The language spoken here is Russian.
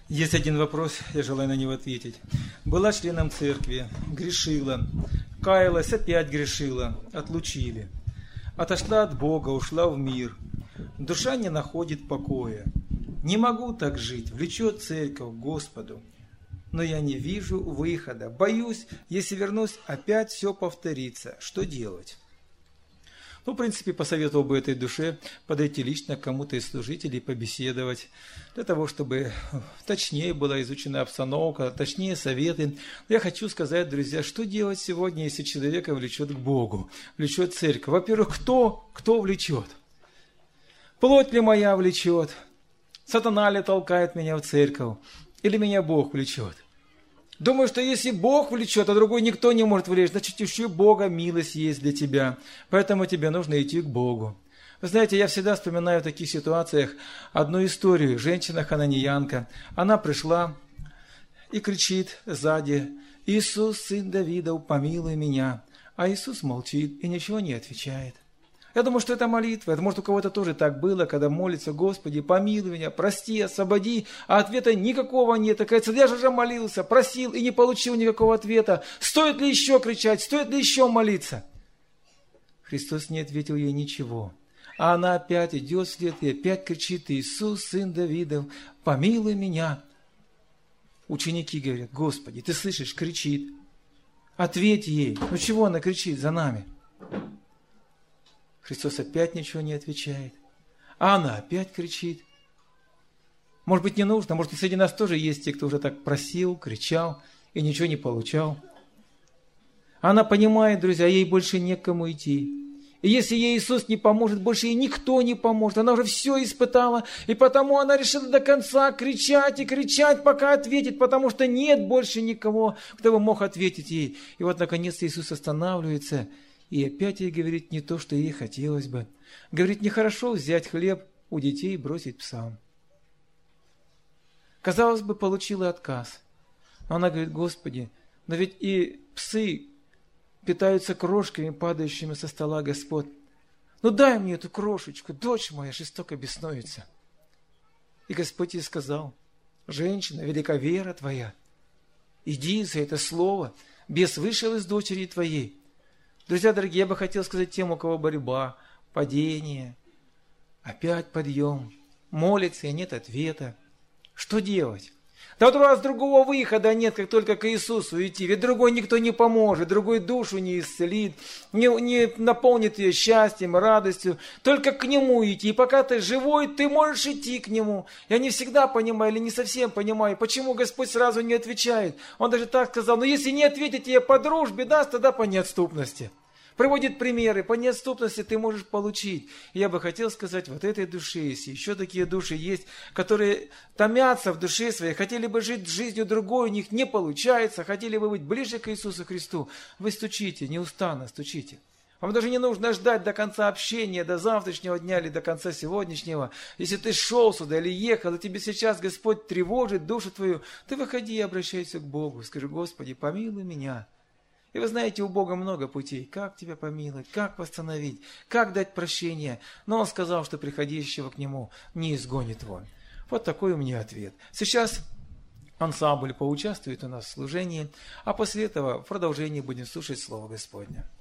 Есть один вопрос, я желаю на него ответить. Была членом церкви, грешила, каялась, опять грешила, отлучили. Отошла от Бога, ушла в мир. Душа не находит покоя. Не могу так жить, влечет церковь к Господу. Но я не вижу выхода. Боюсь, если вернусь, опять все повторится. Что делать? В принципе, посоветовал бы этой душе подойти лично к кому-то из служителей, побеседовать, для того, чтобы точнее была изучена обстановка, точнее советы. Я хочу сказать, друзья, что делать сегодня, если человека влечет к Богу, влечет церковь? Во-первых, кто влечет? Плоть ли моя влечет? Сатана ли толкает меня в церковь? Или меня Бог влечет? Думаю, что если Бог влечет, а другой никто не может влечь, значит, еще Бога милость есть для тебя. Поэтому тебе нужно идти к Богу. Вы знаете, я всегда вспоминаю в таких ситуациях одну историю. Женщина-хананеянка. Она пришла и кричит сзади: «Иисус, сын Давидов, помилуй меня». А Иисус молчит и ничего не отвечает. Я думаю, что это молитва. Это, может, у кого-то тоже так было, когда молится: «Господи, помилуй меня, прости, освободи», а ответа никакого нет. Кажется, я же уже молился, просил и не получил никакого ответа. Стоит ли еще кричать, стоит ли еще молиться? Христос не ответил ей ничего. А она опять идет вслед и опять кричит: «Иисус, сын Давидов, помилуй меня». Ученики говорят: «Господи, ты слышишь, кричит. Ответь ей». Ну чего она кричит за нами? Христос опять ничего не отвечает. А она опять кричит. Может быть, не нужно. Может быть, среди нас тоже есть те, кто уже так просил, кричал и ничего не получал. Она понимает, друзья, ей больше некому идти. И если ей Иисус не поможет, больше ей никто не поможет. Она уже все испытала. И потому она решила до конца кричать и кричать, пока ответит. Потому что нет больше никого, кто бы мог ответить ей. И вот, наконец-то, Иисус останавливается и опять ей говорит не то, что ей хотелось бы. Говорит: нехорошо взять хлеб у детей и бросить псам. Казалось бы, получила отказ. Но она говорит: Господи, но ведь и псы питаются крошками, падающими со стола, Господь. Ну дай мне эту крошечку, дочь моя жестоко беснуется. И Господь ей сказал: женщина, велика вера твоя. Иди за это слово, бес вышел из дочери твоей. Друзья дорогие, я бы хотел сказать тем, у кого борьба, падение, опять подъем, молится и нет ответа. Что делать? Да вот у вас другого выхода нет, как только к Иисусу идти. Ведь другой никто не поможет, другой душу не исцелит, не наполнит ее счастьем, радостью. Только к Нему идти. И пока ты живой, ты можешь идти к Нему. Я не всегда понимаю или не совсем понимаю, почему Господь сразу не отвечает. Он даже так сказал: но если не ответить тебе по дружбе, даст, тогда по неотступности. Приводит примеры, по неотступности ты можешь получить. И я бы хотел сказать вот этой душе, если еще такие души есть, которые томятся в душе своей, хотели бы жить жизнью другой, у них не получается, хотели бы быть ближе к Иисусу Христу, вы стучите, неустанно стучите. Вам даже не нужно ждать до конца общения, до завтрашнего дня или до конца сегодняшнего. Если ты шел сюда или ехал, и тебе сейчас Господь тревожит душу твою, ты выходи и обращайся к Богу. Скажи: Господи, помилуй меня. И вы знаете, у Бога много путей, как тебя помиловать, как восстановить, как дать прощение. Но Он сказал, что приходящего к Нему не изгонит вон. Вот такой у меня ответ. Сейчас ансамбль поучаствует у нас в служении, а после этого в продолжении будем слушать Слово Господне.